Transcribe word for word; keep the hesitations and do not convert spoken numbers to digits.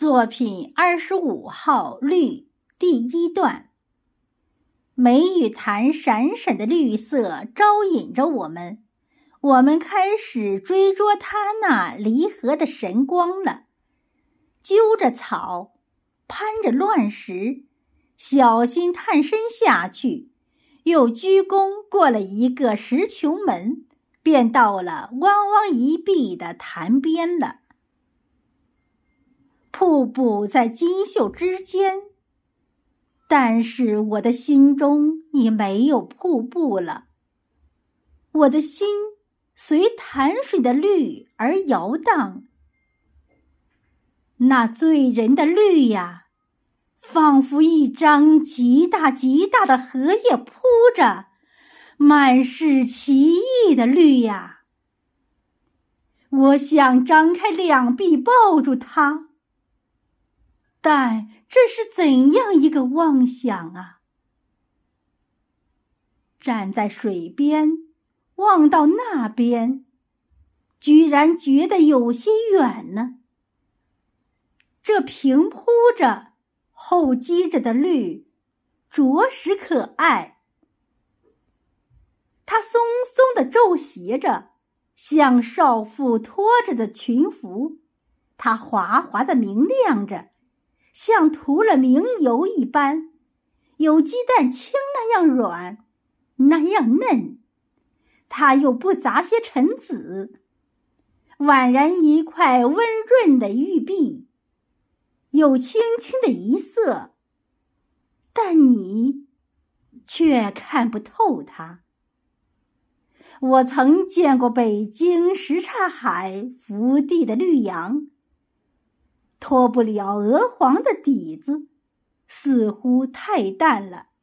作品二十五号绿第一段。梅雨潭闪闪的绿色招引着我们，我们开始追捉它那离合的神光了。揪着草，攀着乱石，小心探身下去，又鞠躬过了一个石球门，便到了汪汪一碧的潭边了。瀑布在金袖之间，但是我的心中已没有瀑布了。我的心随潭水的绿而摇荡。那醉人的绿呀，仿佛一张极大极大的荷叶铺着，满是奇异的绿呀。我想张开两臂抱住它，但这是怎样一个妄想啊！站在水边，望到那边，居然觉得有些远呢。这平铺着、厚积着的绿，着实可爱。它松松地皱斜着，像少妇拖着的裙服；它滑滑地明亮着，像涂了明油一般，有鸡蛋清那样软，那样嫩。它又不杂些陈子，宛然一块温润的玉璧，有轻轻的一色，但你却看不透它。我曾见过北京什刹海福地的绿杨，脱不了鹅黄的底子，似乎太淡了。